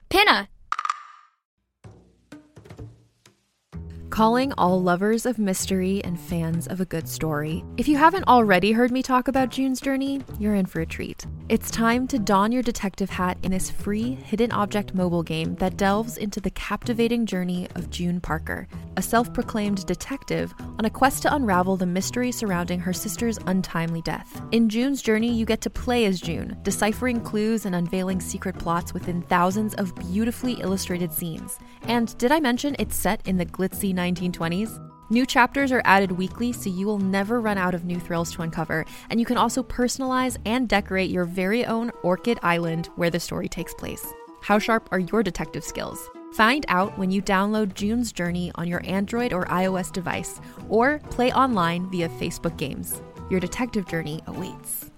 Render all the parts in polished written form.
Pinna! Calling all lovers of mystery and fans of a good story. If you haven't already heard me talk about June's Journey, you're in for a treat. It's time to don your detective hat in this free hidden object mobile game that delves into the captivating journey of June Parker, a self-proclaimed detective on a quest to unravel the mystery surrounding her sister's untimely death. In June's Journey, you get to play as June, deciphering clues and unveiling secret plots within thousands of beautifully illustrated scenes. And did I mention it's set in the glitzy 1920s? New chapters are added weekly, so you will never run out of new thrills to uncover, and you can also personalize and decorate your very own Orchid Island where the story takes place. How sharp are your detective skills? Find out when you download June's Journey on your Android or iOS device, or play online via Facebook Games. Your detective journey awaits.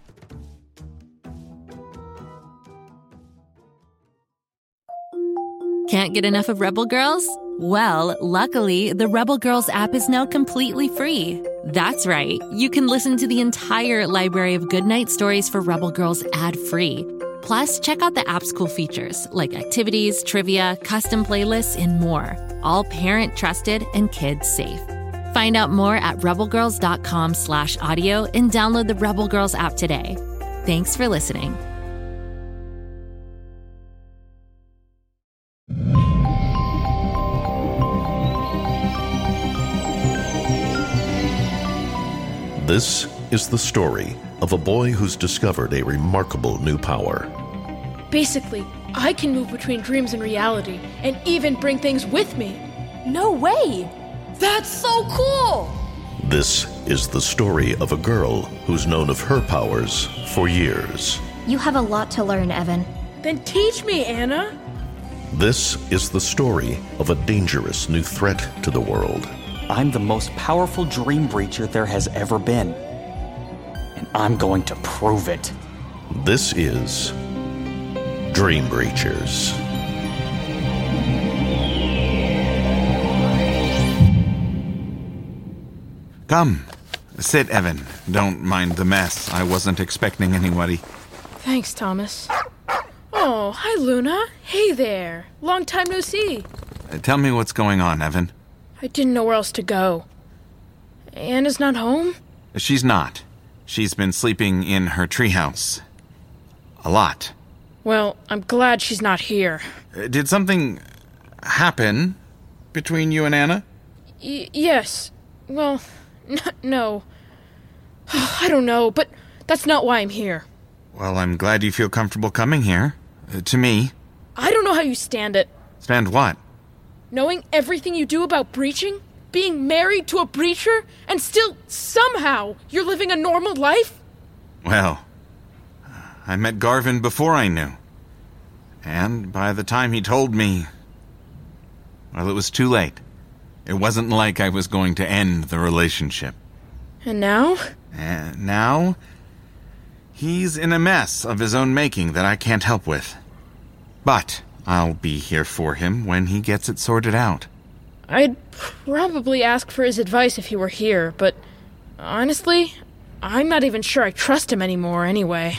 Can't get enough of Rebel Girls? Well, luckily, the Rebel Girls app is now completely free. That's right. You can listen to the entire library of goodnight stories for Rebel Girls ad-free. Plus, check out the app's cool features like activities, trivia, custom playlists, and more. All parent-trusted and kids-safe. Find out more at rebelgirls.com/audio and download the Rebel Girls app today. Thanks for listening. This is the story of a boy who's discovered a remarkable new power. Basically, I can move between dreams and reality, and even bring things with me. No way! That's so cool! This is the story of a girl who's known of her powers for years. You have a lot to learn, Evan. Then teach me, Anna. This is the story of a dangerous new threat to the world. I'm the most powerful dream breacher there has ever been. And I'm going to prove it. This is Dream Breachers. Come. Sit, Evan. Don't mind the mess. I wasn't expecting anybody. Thanks, Thomas. Oh, hi, Luna. Hey there. Long time no see. Tell me what's going on, Evan. I didn't know where else to go. Anna's not home? She's not. She's been sleeping in her treehouse. A lot. Well, I'm glad she's not here. Did something happen between you and Anna? Yes. Well, no. I don't know, but that's not why I'm here. Well, I'm glad you feel comfortable coming here. To me. I don't know how you stand it. Stand what? Knowing everything you do about breaching, being married to a breacher, and still, somehow, you're living a normal life? Well, I met Garvin before I knew. And by the time he told me, well, it was too late. It wasn't like I was going to end the relationship. And now? And now, he's in a mess of his own making that I can't help with. But I'll be here for him when he gets it sorted out. I'd probably ask for his advice if he were here, but honestly, I'm not even sure I trust him anymore anyway.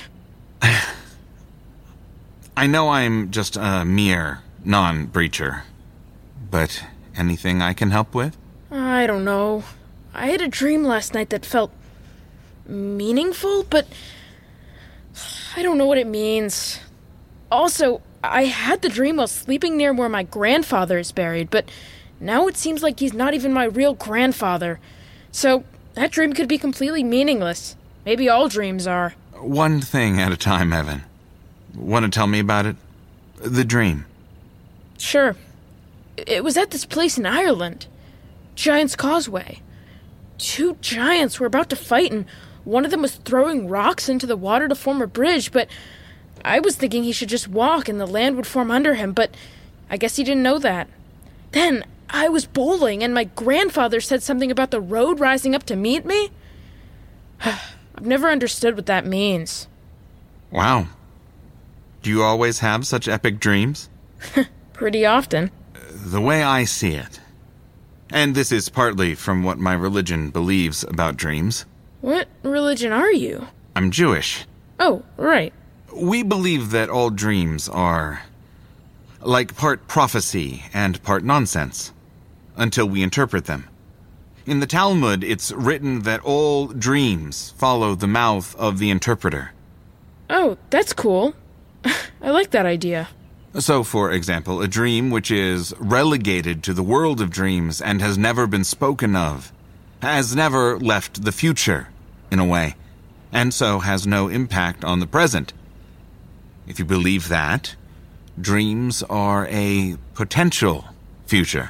I know I'm just a mere non-breacher, but anything I can help with? I don't know. I had a dream last night that felt meaningful, but I don't know what it means. Also, I had the dream while sleeping near where my grandfather is buried, but now it seems like he's not even my real grandfather. So, that dream could be completely meaningless. Maybe all dreams are. One thing at a time, Evan. Want to tell me about it? The dream. Sure. It was at this place in Ireland. Giant's Causeway. 2 giants were about to fight, and one of them was throwing rocks into the water to form a bridge, but I was thinking he should just walk and the land would form under him, but I guess he didn't know that. Then I was bowling, and my grandfather said something about the road rising up to meet me. I've never understood what that means. Wow. Do you always have such epic dreams? Pretty often. The way I see it, and this is partly from what my religion believes about dreams. What religion are you? I'm Jewish. Oh, right. We believe that all dreams are like part prophecy and part nonsense, until we interpret them. In the Talmud, it's written that all dreams follow the mouth of the interpreter. Oh, that's cool. I like that idea. So, for example, a dream which is relegated to the world of dreams and has never been spoken of, has never left the future, in a way, and so has no impact on the present. If you believe that, dreams are a potential future.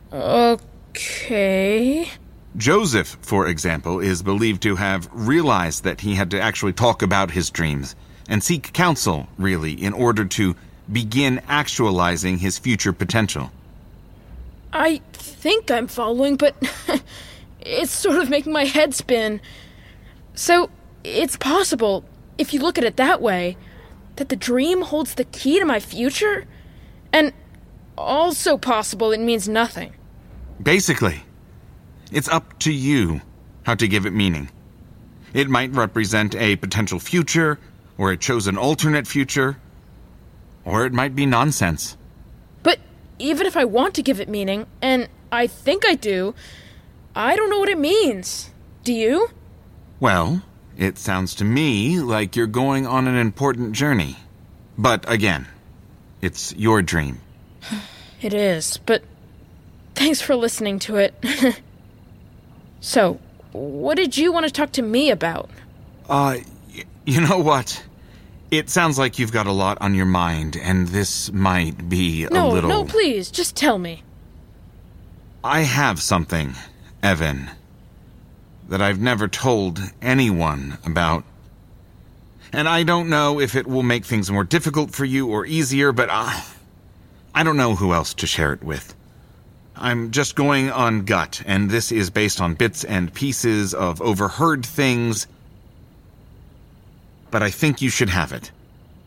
Okay. Joseph, for example, is believed to have realized that he had to actually talk about his dreams and seek counsel, really, in order to begin actualizing his future potential. I think I'm following, but it's sort of making my head spin. So, it's possible, if you look at it that way, that the dream holds the key to my future? And also possible it means nothing. Basically, it's up to you how to give it meaning. It might represent a potential future, or a chosen alternate future, or it might be nonsense. But even if I want to give it meaning, and I think I do, I don't know what it means. Do you? Well, it sounds to me like you're going on an important journey. But again, it's your dream. It is, but thanks for listening to it. So, what did you want to talk to me about? You know what? It sounds like you've got a lot on your mind, and this might be a little... No, please, just tell me. I have something, Evan, that I've never told anyone about. And I don't know if it will make things more difficult for you or easier, but I don't know who else to share it with. I'm just going on gut, and this is based on bits and pieces of overheard things, but I think you should have it.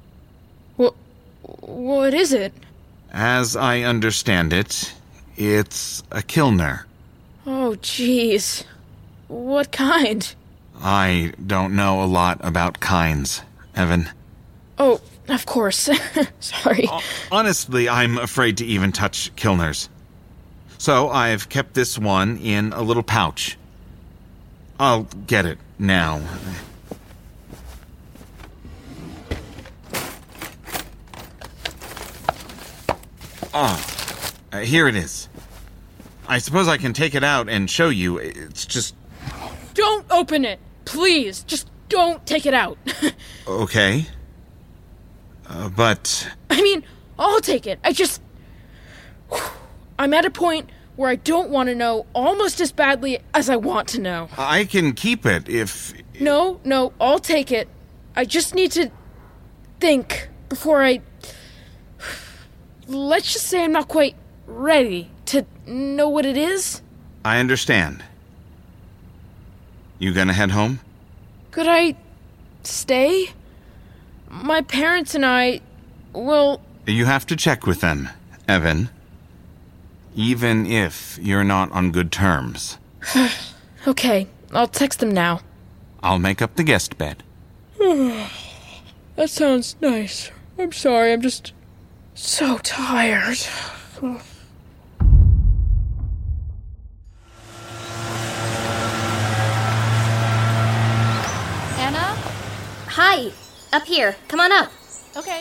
What is it? As I understand it, it's a Kilner. Oh, jeez. What kind? I don't know a lot about kinds, Evan. Oh, of course. Sorry. Honestly, I'm afraid to even touch Kilners. So I've kept this one in a little pouch. I'll get it now. Here it is. I suppose I can take it out and show you. It's just... Don't open it! Please, just don't take it out. Okay. But... I mean, I'll take it. I'm at a point where I don't want to know almost as badly as I want to know. I can keep it if... No, I'll take it. I just need to think before I... Let's just say I'm not quite ready to know what it is. I understand. You gonna head home? Could I stay? My parents and I, well... You have to check with them, Evan. Even if you're not on good terms. Okay, I'll text them now. I'll make up the guest bed. That sounds nice. I'm sorry, I'm just so tired. Anna? Hi. Up here. Come on up. Okay.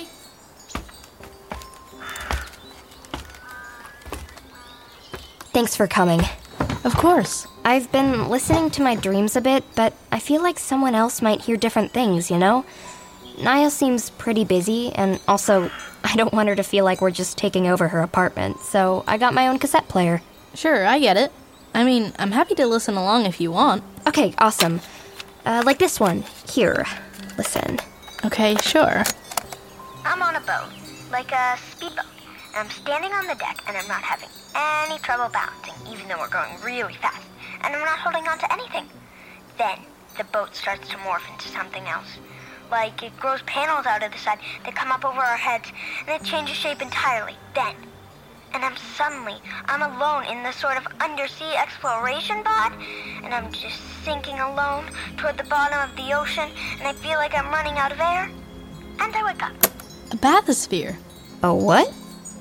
Thanks for coming. Of course. I've been listening to my dreams a bit, but I feel like someone else might hear different things, you know? Niall seems pretty busy, and also, I don't want her to feel like we're just taking over her apartment, so I got my own cassette player. Sure, I get it. I mean, I'm happy to listen along if you want. Okay, awesome. Like this one. Here. Listen. Okay, sure. I'm on a boat, like a speedboat, and I'm standing on the deck, and I'm not having any trouble balancing, even though we're going really fast, and I'm not holding on to anything. Then, the boat starts to morph into something else. Like, it grows panels out of the side that come up over our heads, and it changes shape entirely. Then, and I'm alone in this sort of undersea exploration pod, and I'm just sinking alone toward the bottom of the ocean, and I feel like I'm running out of air, and I wake up. A bathysphere. A what?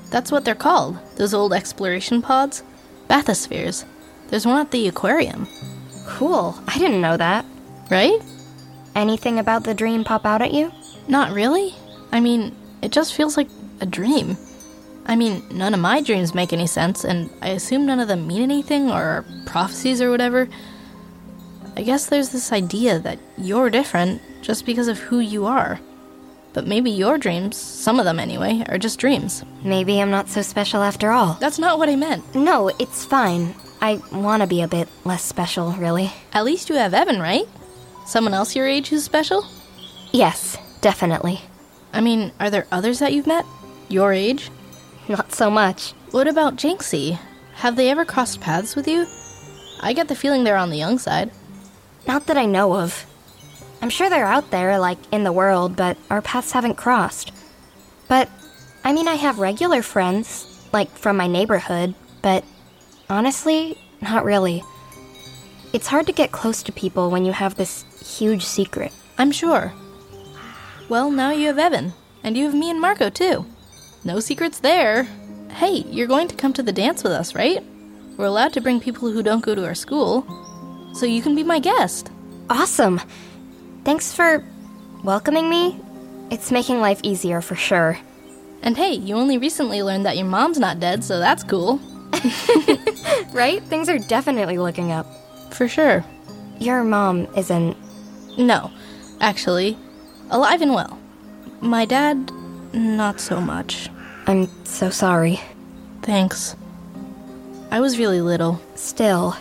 That's what they're called, those old exploration pods. Bathyspheres. There's one at the aquarium. Cool. I didn't know that. Right? Anything about the dream pop out at you? Not really. I mean, it just feels like a dream. I mean, none of my dreams make any sense, and I assume none of them mean anything or are prophecies or whatever. I guess there's this idea that you're different just because of who you are. But maybe your dreams, some of them anyway, are just dreams. Maybe I'm not so special after all. That's not what I meant. No, it's fine. I want to be a bit less special, really. At least you have Evan, right? Someone else your age who's special? Yes, definitely. I mean, are there others that you've met? Your age? Not so much. What about Jinxie? Have they ever crossed paths with you? I get the feeling they're on the young side. Not that I know of. I'm sure they're out there, like, in the world, but our paths haven't crossed. But, I mean, I have regular friends, like, from my neighborhood, but honestly, not really. It's hard to get close to people when you have this huge secret. I'm sure. Well, now you have Evan, and you have me and Marco, too. No secrets there. Hey, you're going to come to the dance with us, right? We're allowed to bring people who don't go to our school, so you can be my guest. Awesome. Thanks for welcoming me. It's making life easier for sure. And hey, you only recently learned that your mom's not dead, so that's cool. Right? Things are definitely looking up. For sure. Your mom isn't... No, actually, alive and well. My dad, not so much. I'm so sorry. Thanks. I was really little. Still.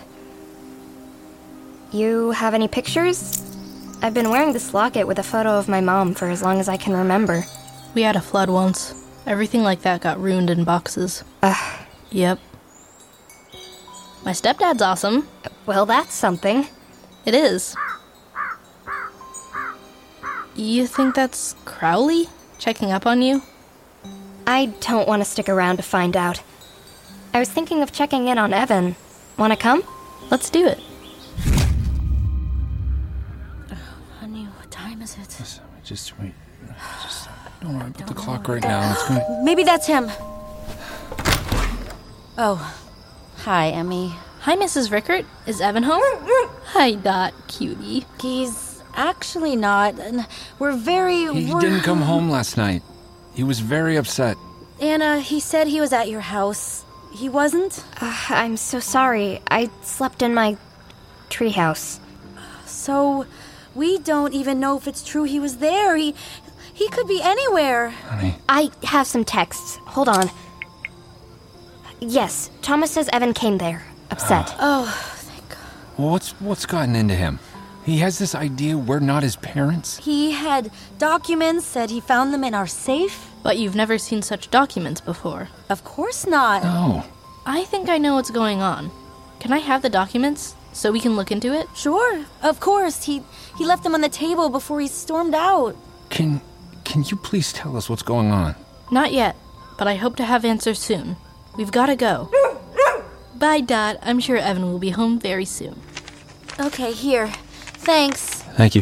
You have any pictures? I've been wearing this locket with a photo of my mom for as long as I can remember. We had a flood once. Everything like that got ruined in boxes. Yep. My stepdad's awesome. Well, that's something. It is. You think that's Crowley checking up on you? I don't want to stick around to find out. I was thinking of checking in on Evan. Want to come? Let's do it. Honey, what time is it? Listen, just wait. Just don't worry about the clock right now. It's going. Maybe that's him. Oh, hi, Emmy. Hi, Mrs. Rickert. Is Evan home? Hi, Dot, cutie. He's actually not. We're very... He didn't come home last night. He was very upset. Anna, he said he was at your house. He wasn't? I'm so sorry. I slept in my treehouse. So, we don't even know if it's true he was there. He could be anywhere. Honey. I have some texts. Hold on. Yes, Thomas says Evan came there. Upset. Oh, thank God. Well, what's gotten into him? He has this idea we're not his parents? He had documents, said he found them in our safe. But you've never seen such documents before. Of course not. No. I think I know what's going on. Can I have the documents so we can look into it? Sure, of course. He left them on the table before he stormed out. Can you please tell us what's going on? Not yet, but I hope to have answers soon. We've got to go. Bye, Dot. I'm sure Evan will be home very soon. Okay, here. Thanks. Thank you.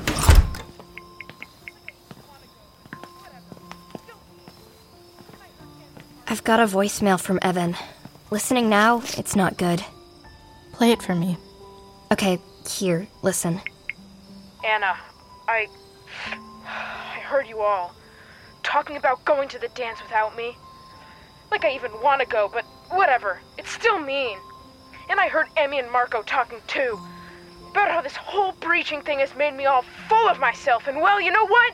I've got a voicemail from Evan. Listening now, it's not good. Play it for me. Okay, here, listen. Anna, I heard you all talking about going to the dance without me. Like I even want to go, but whatever. It's still mean. And I heard Emmy and Marco talking too. About how this whole breaching thing has made me all full of myself. And well, you know what?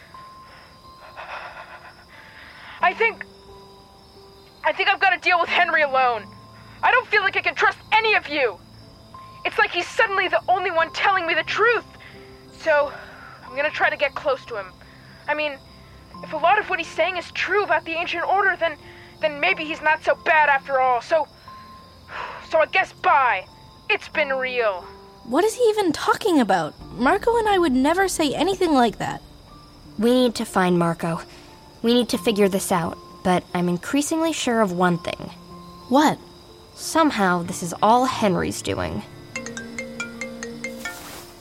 I think I've got to deal with Henry alone. I don't feel like I can trust any of you. It's like he's suddenly the only one telling me the truth. So, I'm gonna try to get close to him. I mean, if a lot of what he's saying is true about the Ancient Order, then maybe he's not so bad after all. So I guess bye. It's been real. What is he even talking about? Marco and I would never say anything like that. We need to find Marco. We need to figure this out, but I'm increasingly sure of one thing. What? Somehow, this is all Henry's doing.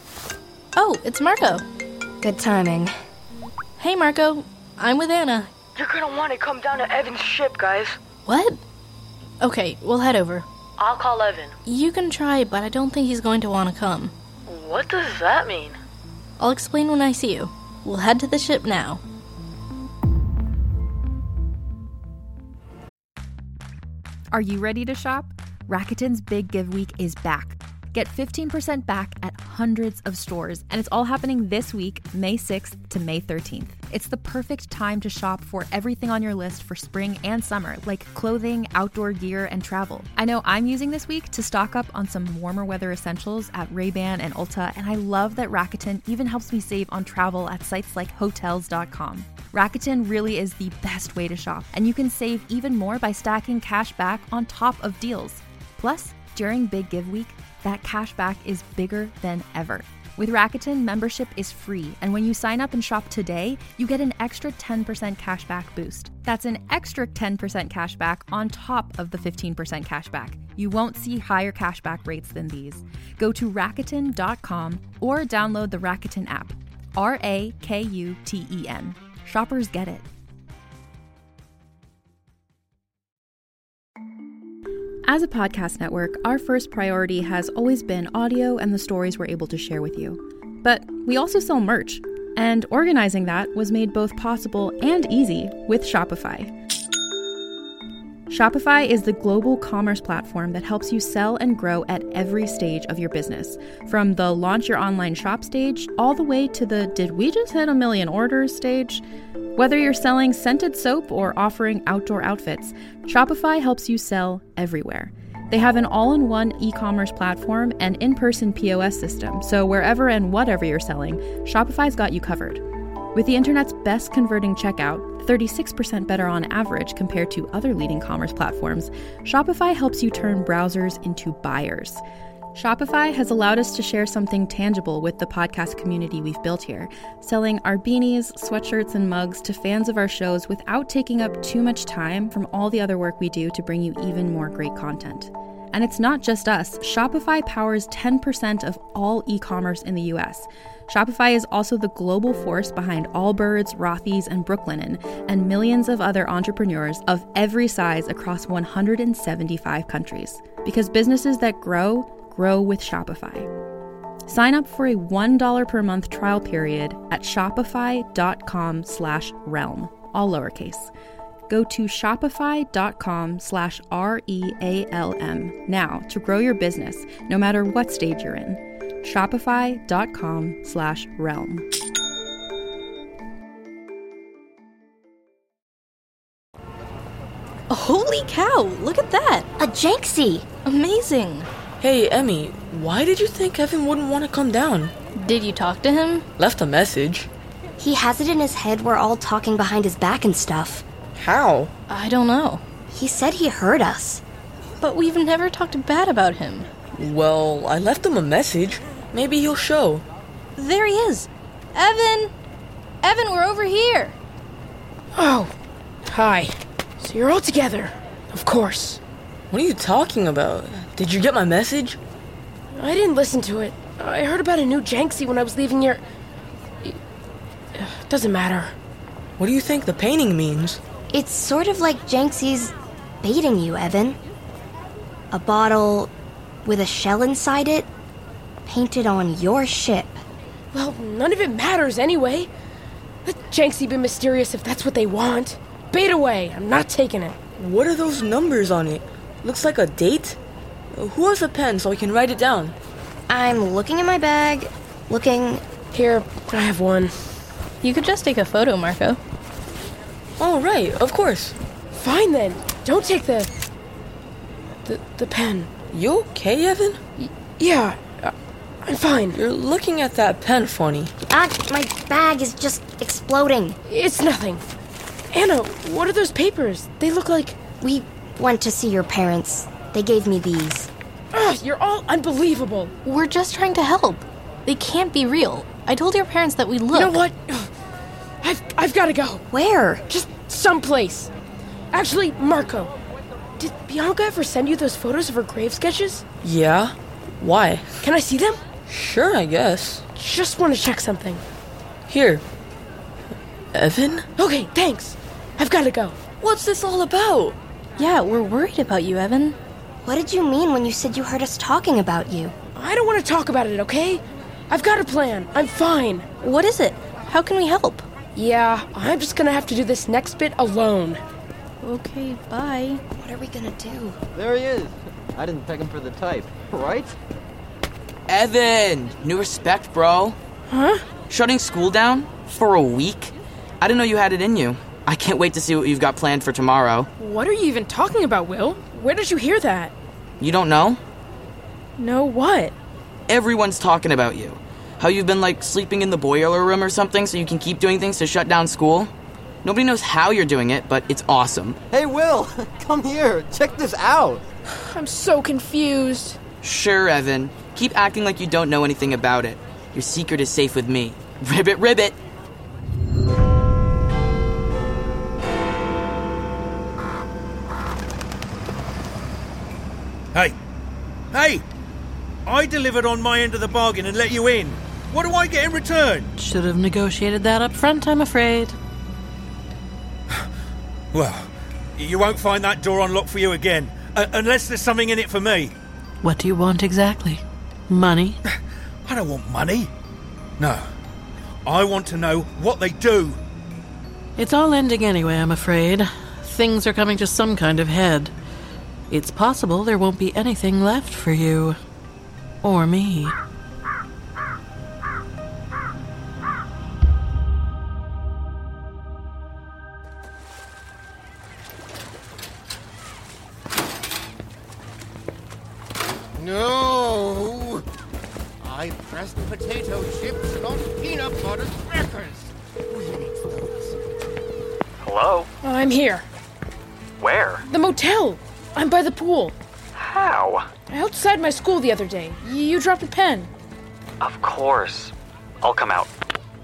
Oh, it's Marco. Good timing. Hey, Marco. I'm with Anna. You're gonna want to come down to Evan's ship, guys. What? Okay, we'll head over. I'll call Evan. You can try, but I don't think he's going to want to come. What does that mean? I'll explain when I see you. We'll head to the ship now. Are you ready to shop? Rakuten's Big Give Week is back. Get 15% back at hundreds of stores, and it's all happening this week, May 6th to May 13th. It's the perfect time to shop for everything on your list for spring and summer, like clothing, outdoor gear, and travel. I know I'm using this week to stock up on some warmer weather essentials at Ray-Ban and Ulta, and I love that Rakuten even helps me save on travel at sites like Hotels.com. Rakuten really is the best way to shop, and you can save even more by stacking cash back on top of deals. Plus, during Big Give Week, that cash back is bigger than ever. With Rakuten, membership is free, and when you sign up and shop today, you get an extra 10% cash back boost. That's an extra 10% cash back on top of the 15% cash back. You won't see higher cash back rates than these. Go to Rakuten.com or download the Rakuten app. Rakuten. Shoppers get it. As a podcast network, our first priority has always been audio and the stories we're able to share with you. But we also sell merch, and organizing that was made both possible and easy with Shopify. Shopify is the global commerce platform that helps you sell and grow at every stage of your business, from the launch your online shop stage all the way to the did we just hit 1 million orders stage. Whether you're selling scented soap or offering outdoor outfits, Shopify helps you sell everywhere. They have an all-in-one e-commerce platform and in-person POS system, so wherever and whatever you're selling, Shopify's got you covered. With the internet's best converting checkout, 36% better on average compared to other leading commerce platforms, Shopify helps you turn browsers into buyers. Shopify has allowed us to share something tangible with the podcast community we've built here, selling our beanies, sweatshirts, and mugs to fans of our shows without taking up too much time from all the other work we do to bring you even more great content. And it's not just us. Shopify powers 10% of all e-commerce in the US. Shopify is also the global force behind Allbirds, Rothy's, and Brooklinen, and millions of other entrepreneurs of every size across 175 countries. Because businesses that grow with Shopify. Sign up for a $1 per month trial period at shopify.com/realm, all lowercase. Go to shopify.com/REALM now to grow your business, no matter what stage you're in. Shopify.com/realm. Holy cow, look at that! A Janksy! Amazing! Hey, Emmy, why did you think Evan wouldn't want to come down? Did you talk to him? Left a message. He has it in his head we're all talking behind his back and stuff. How? I don't know. He said he heard us. But we've never talked bad about him. Well, I left him a message. Maybe he'll show. There he is! Evan! Evan, we're over here! Oh, hi. So you're all together. Of course. What are you talking about? Did you get my message? I didn't listen to it. I heard about a new Janksy when I was leaving your... Doesn't matter. What do you think the painting means? It's sort of like Janksy's baiting you, Evan. A bottle with a shell inside it, painted on your ship. Well, none of it matters anyway. Let Janksy be mysterious if that's what they want. Bait away. I'm not taking it. What are those numbers on it? Looks like a date? Who has a pen so I can write it down? I'm looking in my bag. Looking... Here, I have one. You could just take a photo, Marco. Oh, right, of course. Fine then. Don't take the pen. You okay, Evan? Yeah, I'm fine. You're looking at that pen funny. My bag is just exploding. It's nothing. Anna, what are those papers? They look like... We went to see your parents. They gave me these. Ugh, you're all unbelievable. We're just trying to help. They can't be real. I told your parents that we'd look. You know what? I've got to go. Where? Just someplace. Actually, Marco, did Bianca ever send you those photos of her grave sketches? Yeah? Why? Can I see them? Sure, I guess. Just want to check something. Here. Evan? Okay, thanks. I've got to go. What's this all about? Yeah, we're worried about you, Evan. What did you mean when you said you heard us talking about you? I don't want to talk about it, okay? I've got a plan. I'm fine. What is it? How can we help? Yeah, I'm just gonna have to do this next bit alone. Okay, bye. What are we gonna do? There he is. I didn't pick him for the type, right? Evan! New respect, bro. Huh? Shutting school down? For a week? I didn't know you had it in you. I can't wait to see what you've got planned for tomorrow. What are you even talking about, Will? Where did you hear that? You don't know? No, what? Everyone's talking about you. How you've been, sleeping in the boiler room or something so you can keep doing things to shut down school. Nobody knows how you're doing it, but it's awesome. Hey, Will, come here. Check this out. I'm so confused. Sure, Evan. Keep acting like you don't know anything about it. Your secret is safe with me. Ribbit, ribbit! Hey! I delivered on my end of the bargain and let you in. What do I get in return? Should have negotiated that up front, I'm afraid. Well, you won't find that door unlocked for you again, unless there's something in it for me. What do you want exactly? Money? I don't want money. No. I want to know what they do. It's all ending anyway, I'm afraid. Things are coming to some kind of head. It's possible there won't be anything left for you. Or me. No! I pressed potato chips, not peanut butter crackers. Hello? I'm here. Where? The motel. I'm by the pool. How? Outside my school the other day. You dropped a pen. Of course. I'll come out.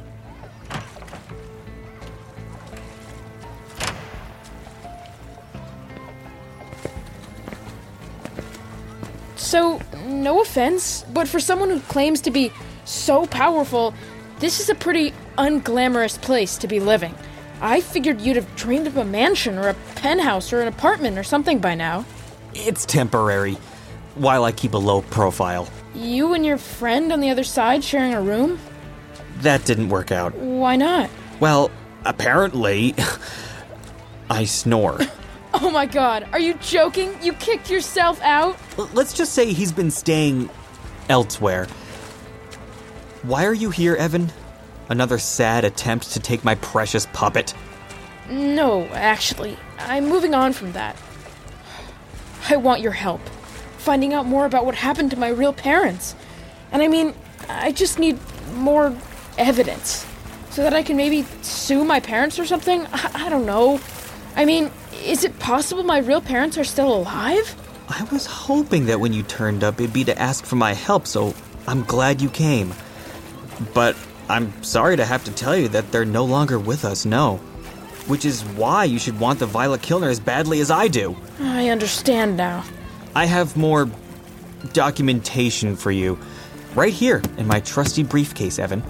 So, no offense, but for someone who claims to be so powerful, this is a pretty unglamorous place to be living. I figured you'd have dreamed of a mansion or a penthouse or an apartment or something by now. It's temporary, while I keep a low profile. You and your friend on the other side sharing a room? That didn't work out. Why not? Well, apparently, I snore. Oh my god, are you joking? You kicked yourself out? Let's just say he's been staying elsewhere. Why are you here, Evan? Another sad attempt to take my precious puppet? No, actually, I'm moving on from that. I want your help, finding out more about what happened to my real parents. And I mean, I just need more evidence, so that I can maybe sue my parents or something? I don't know. I mean, is it possible my real parents are still alive? I was hoping that when you turned up, it'd be to ask for my help, so I'm glad you came. But I'm sorry to have to tell you that they're no longer with us, no. Which is why you should want the Violet Kilner as badly as I do. I understand now. I have more documentation for you. Right here in my trusty briefcase, Evan.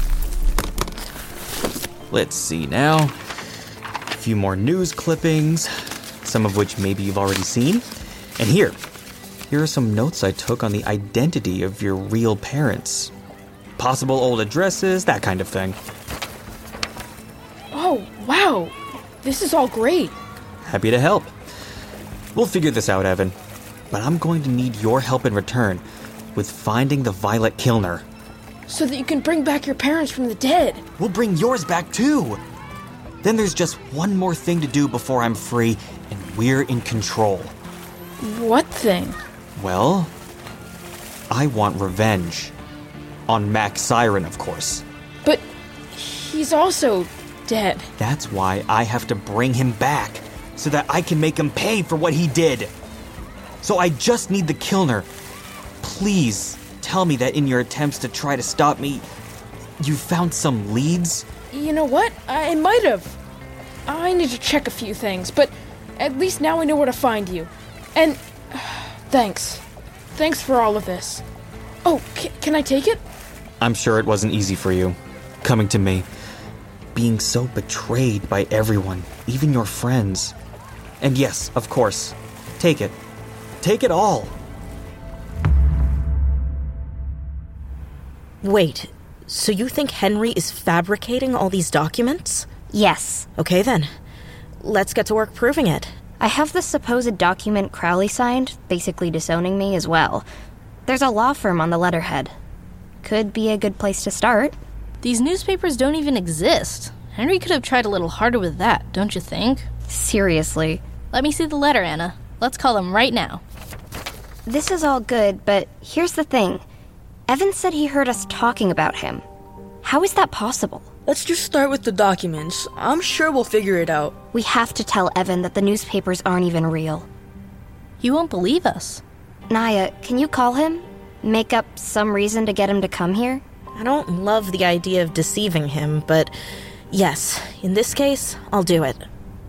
Let's see now. A few more news clippings, some of which maybe you've already seen. And here are some notes I took on the identity of your real parents. Possible old addresses, that kind of thing. Oh, wow. This is all great. Happy to help. We'll figure this out, Evan. But I'm going to need your help in return with finding the Violet Kilner. So that you can bring back your parents from the dead. We'll bring yours back too. Then there's just one more thing to do before I'm free and we're in control. What thing? Well, I want revenge. On Max Siren, of course. But he's also dead. That's why I have to bring him back, so that I can make him pay for what he did. So I just need the Kilner. Please tell me that in your attempts to try to stop me, you found some leads? You know what? I might have. I need to check a few things, but at least now I know where to find you. And thanks. Thanks for all of this. Oh, can I take it? I'm sure it wasn't easy for you, coming to me. being so betrayed by everyone, even your friends. And yes, of course, take it. Take it all. Wait, so you think Henry is fabricating all these documents? Yes. Okay then. Let's get to work proving it. I have the supposed document Crowley signed, basically disowning me as well. There's a law firm on the letterhead. Could be a good place to start. These newspapers don't even exist. Henry could have tried a little harder with that, don't you think? Seriously. Let me see the letter, Anna. Let's call him right now. This is all good, but here's the thing. Evan said he heard us talking about him. How is that possible? Let's just start with the documents. I'm sure we'll figure it out. We have to tell Evan that the newspapers aren't even real. He won't believe us. Naya, can you call him? Make up some reason to get him to come here? I don't love the idea of deceiving him, but yes, in this case, I'll do it.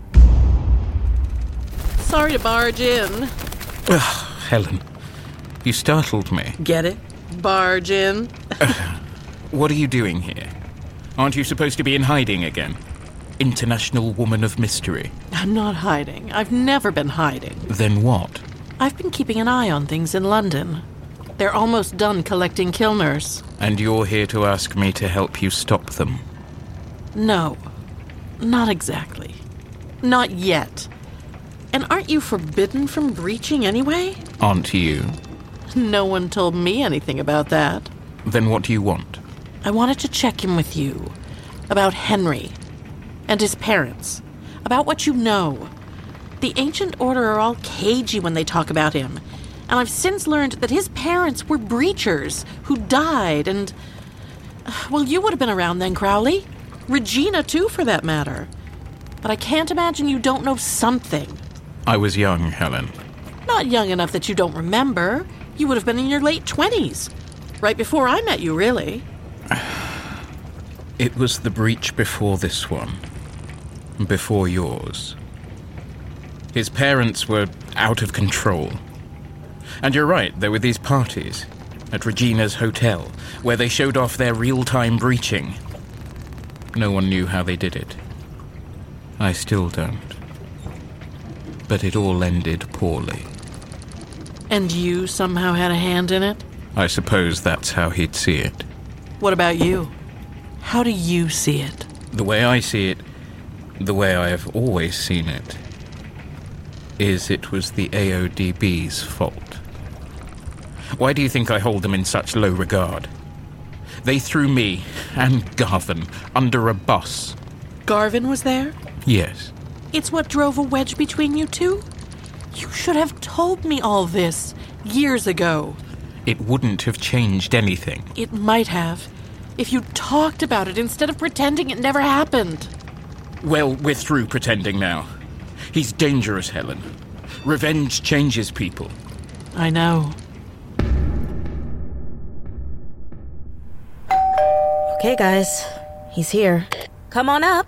Sorry to barge in. Ugh, Helen, you startled me. Get it? Barge in. What are you doing here? Aren't you supposed to be in hiding again? International woman of mystery. I'm not hiding. I've never been hiding. Then what? I've been keeping an eye on things in London. They're almost done collecting Kilners. And you're here to ask me to help you stop them? No, not exactly. Not yet. And aren't you forbidden from breaching anyway? Aren't you? No one told me anything about that. Then what do you want? I wanted to check in with you about Henry and his parents, about what you know. The Ancient Order are all cagey when they talk about him, and I've since learned that his parents were breachers who died, and... well, you would have been around then, Crowley. Regina, too, for that matter. But I can't imagine you don't know something. I was young, Helen. Not young enough that you don't remember. You would have been in your late 20s. Right before I met you, really. It was the breach before this one. Before yours. His parents were out of control. And you're right, there were these parties at Regina's hotel, where they showed off their real-time breaching. No one knew how they did it. I still don't. But it all ended poorly. And you somehow had a hand in it? I suppose that's how he'd see it. What about you? How do you see it? The way I see it, the way I have always seen it, is it was the AODB's fault. Why do you think I hold them in such low regard? They threw me and Garvin under a bus. Garvin was there? Yes. It's what drove a wedge between you two? You should have told me all this years ago. It wouldn't have changed anything. It might have, if you talked about it instead of pretending it never happened. Well, we're through pretending now. He's dangerous, Helen. Revenge changes people. I know. Okay, guys. He's here. Come on up.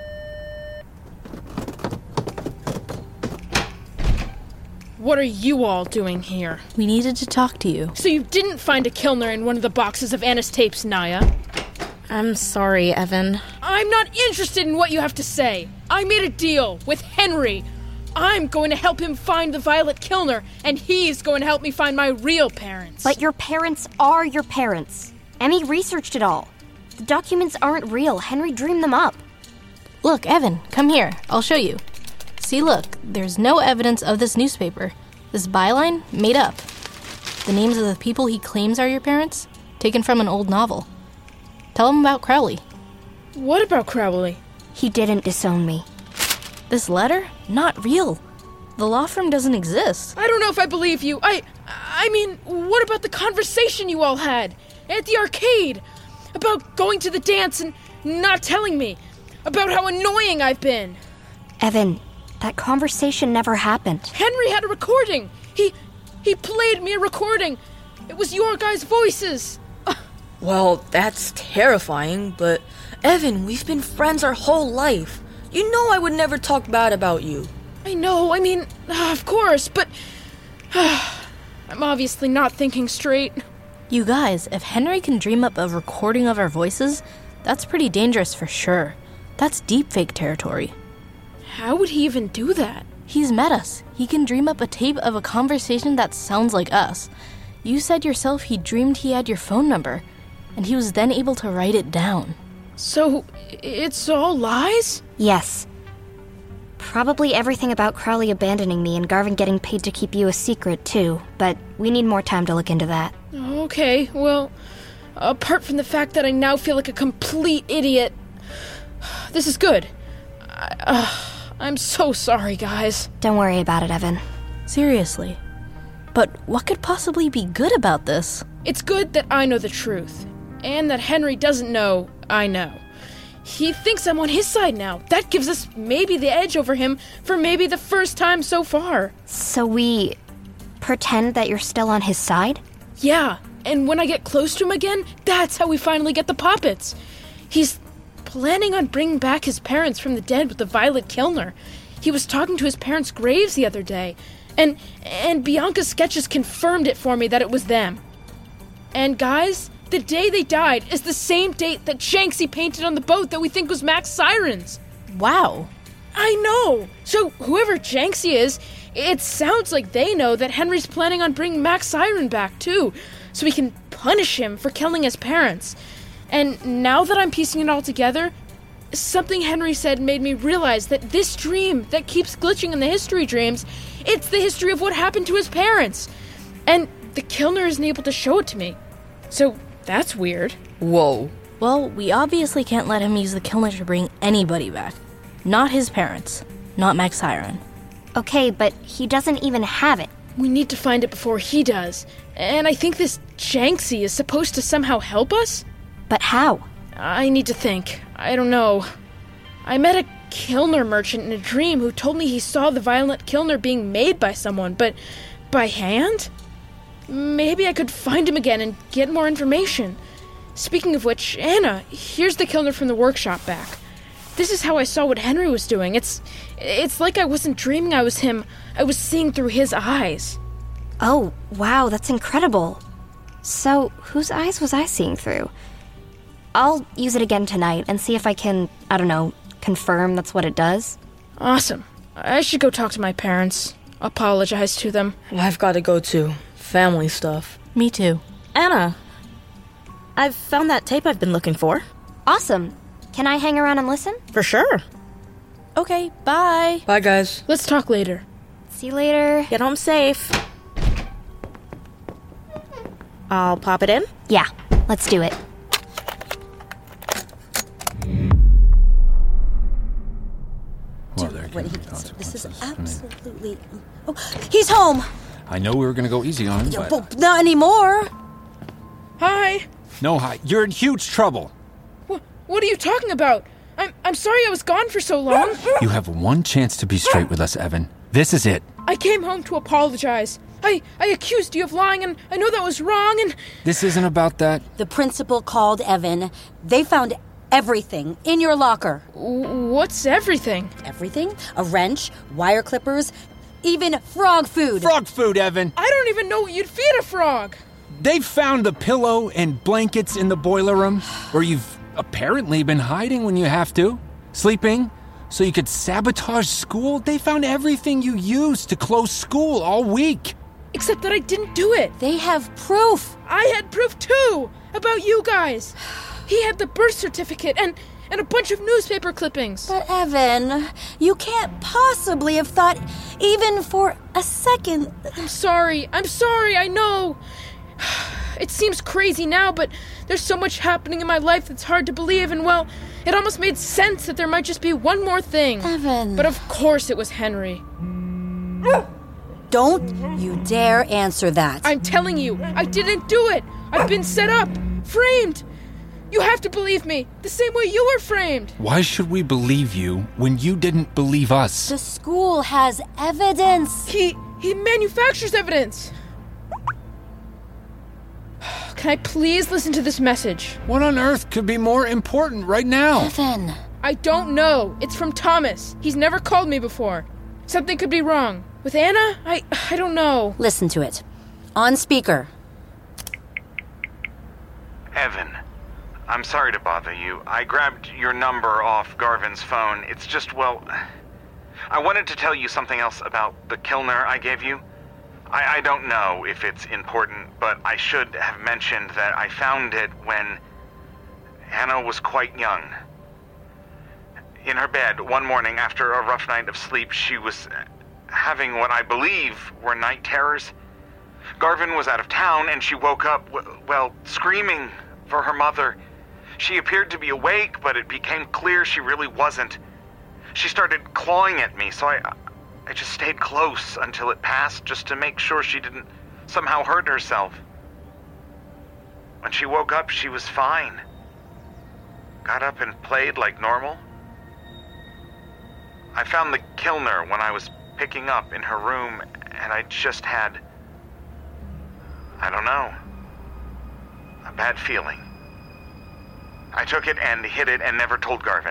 What are you all doing here? We needed to talk to you. So you didn't find a Kilner in one of the boxes of Anna's tapes, Naya? I'm sorry, Evan. I'm not interested in what you have to say. I made a deal with Henry. I'm going to help him find the Violet Kilner, and he's going to help me find my real parents. But your parents are your parents. Emmy researched it all. The documents aren't real. Henry dreamed them up. Look, Evan, come here. I'll show you. See, look, there's no evidence of this newspaper. This byline, made up. The names of the people he claims are your parents, taken from an old novel. Tell him about Crowley. What about Crowley? He didn't disown me. This letter? Not real. The law firm doesn't exist. I don't know if I believe you. I mean, what about the conversation you all had at the arcade? About going to the dance and not telling me. About how annoying I've been. Evan, that conversation never happened. Henry had a recording. He played me a recording. It was your guys' voices. Well, that's terrifying, but Evan, we've been friends our whole life. You know I would never talk bad about you. I know, I mean, of course, but I'm obviously not thinking straight. You guys, if Henry can dream up a recording of our voices, that's pretty dangerous for sure. That's deepfake territory. How would he even do that? He's met us. He can dream up a tape of a conversation that sounds like us. You said yourself he dreamed he had your phone number, and he was then able to write it down. So, it's all lies? Yes. Probably everything about Crowley abandoning me and Garvin getting paid to keep you a secret, too, but we need more time to look into that. Okay, well, apart from the fact that I now feel like a complete idiot, this is good. I'm so sorry, guys. Don't worry about it, Evan. Seriously. But what could possibly be good about this? It's good that I know the truth, and that Henry doesn't know I know. He thinks I'm on his side now. That gives us maybe the edge over him for maybe the first time so far. So we pretend that you're still on his side? Yeah, and when I get close to him again, that's how we finally get the poppets. He's planning on bringing back his parents from the dead with the Violet Kilner. He was talking to his parents' graves the other day, and Bianca's sketches confirmed it for me that it was them. And guys, the day they died is the same date that Shanksy painted on the boat that we think was Max Siren's. Wow. I know! So whoever Shanksy is, it sounds like they know that Henry's planning on bringing Max Siren back too, so we can punish him for killing his parents. And now that I'm piecing it all together, something Henry said made me realize that this dream that keeps glitching in the history dreams, it's the history of what happened to his parents. And the Kilner isn't able to show it to me. So that's weird. Whoa. Well, we obviously can't let him use the Kilner to bring anybody back. Not his parents. Not Max Siren. Okay, but he doesn't even have it. We need to find it before he does. And I think this Shanksy is supposed to somehow help us? But how? I need to think. I don't know. I met a Kilner merchant in a dream who told me he saw the Violet Kilner being made by someone, but by hand? Maybe I could find him again and get more information. Speaking of which, Anna, here's the Kilner from the workshop back. This is how I saw what Henry was doing. It's like I wasn't dreaming I was him. I was seeing through his eyes. Oh, wow, that's incredible. So, whose eyes was I seeing through? I'll use it again tonight and see if I can, confirm that's what it does. Awesome. I should go talk to my parents. Apologize to them. I've got to go too. Family stuff. Me too. Anna, I've found that tape I've been looking for. Awesome. Can I hang around and listen? For sure. Okay, bye. Bye, guys. Let's talk later. See you later. Get home safe. I'll pop it in? Yeah, let's do it. Well, there What can he be can say. This is consequences. absolutely... Oh, he's home! I know we were going to go easy on him, but... But not anymore. Hi. No, hi. You're in huge trouble. What are you talking about? I'm sorry I was gone for so long. You have one chance to be straight with us, Evan. This is it. I came home to apologize. I accused you of lying, and I know that was wrong, and... This isn't about that. The principal called Evan. They found everything in your locker. What's everything? Everything? A wrench, wire clippers, even frog food. Frog food, Evan. I don't even know what you'd feed a frog. They found the pillow and blankets in the boiler room, where you've apparently been hiding when you have to. Sleeping, so you could sabotage school. They found everything you used to close school all week. Except that I didn't do it. They have proof. I had proof too, about you guys. He had the birth certificate and a bunch of newspaper clippings. But Evan, you can't possibly have thought even for a second. I'm sorry, I know. It seems crazy now, but there's so much happening in my life that's hard to believe, and well, it almost made sense that there might just be one more thing. Evan. But of course it was Henry. Don't you dare answer that. I'm telling you, I didn't do it. I've been set up, framed. You have to believe me, the same way you were framed. Why should we believe you when you didn't believe us? The school has evidence. He manufactures evidence. Can I please listen to this message? What on earth could be more important right now? Evan. I don't know. It's from Thomas. He's never called me before. Something could be wrong. With Anna, I don't know. Listen to it. On speaker. Evan, I'm sorry to bother you. I grabbed your number off Garvin's phone. It's just, well, I wanted to tell you something else about the Kilner I gave you. I don't know if it's important, but I should have mentioned that I found it when Anna was quite young. In her bed one morning after a rough night of sleep, she was having what I believe were night terrors. Garvin was out of town and she woke up, well, screaming for her mother. She appeared to be awake, but it became clear she really wasn't. She started clawing at me, so I just stayed close until it passed, just to make sure she didn't somehow hurt herself. When she woke up, she was fine. Got up and played like normal. I found the Kilner when I was picking up in her room, and I just had, I don't know, a bad feeling. I took it and hid it and never told Garvin.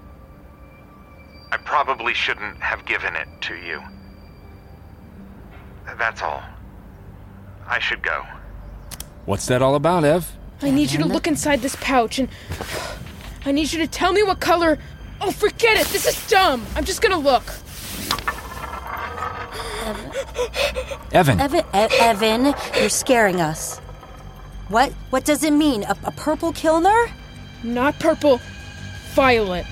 I probably shouldn't have given it to you. That's all. I should go. What's that all about, Ev? I need you to look inside this pouch, and I need you to tell me what color... Oh, forget it! This is dumb! I'm just gonna look. Evan. Evan, you're scaring us. What does it mean? A purple Kilner? Not purple. Violet.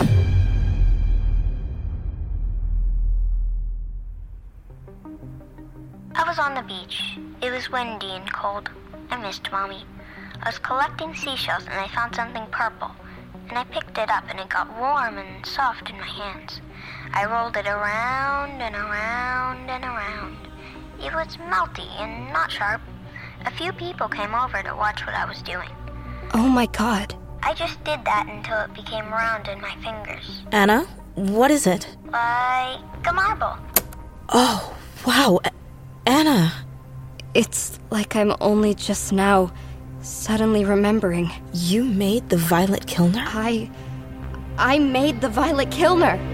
I was on the beach. It was windy and cold. I missed Mommy. I was collecting seashells and I found something purple. And I picked it up and it got warm and soft in my hands. I rolled it around and around and around. It was melty and not sharp. A few people came over to watch what I was doing. Oh my god. I just did that until it became round in my fingers. Anna, what is it? Like a marble. Oh, wow. Anna. It's like I'm only just now suddenly remembering. You made the Violet Kilner? I made the Violet Kilner.